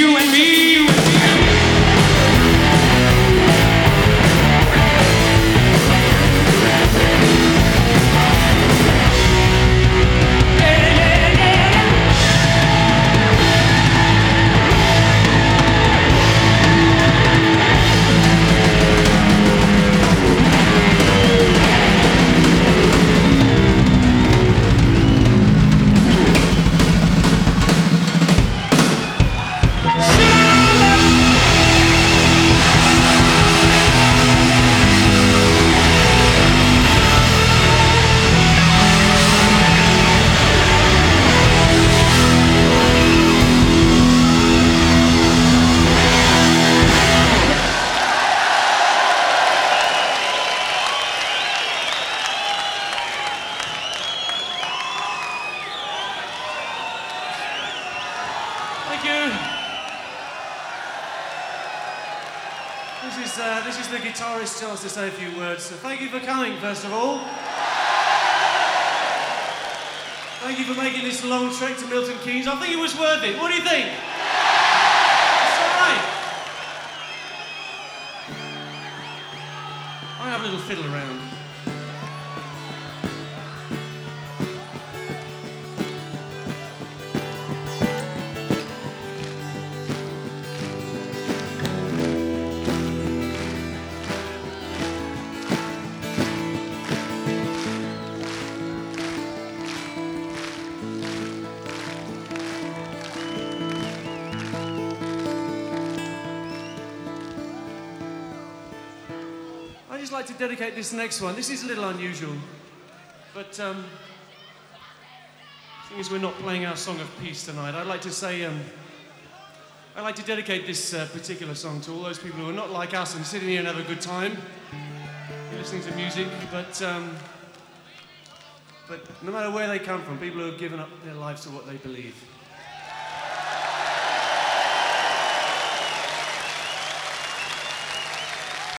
you and me. Thank you. This is the guitarist's chance to say a few words. So thank you for coming, first of all. Thank you for making this long trek to Milton Keynes. I think it was worth it. What do you think? It's all right. I have a little fiddle around. I'd just like to dedicate this next one. This is a little unusual, but seeing as we're not playing our song of peace tonight, I'd like to say, I'd like to dedicate this particular song to all those people who are not like us and sitting here and have a good time, listening to music, but no matter where they come from, people who have given up their lives to what they believe.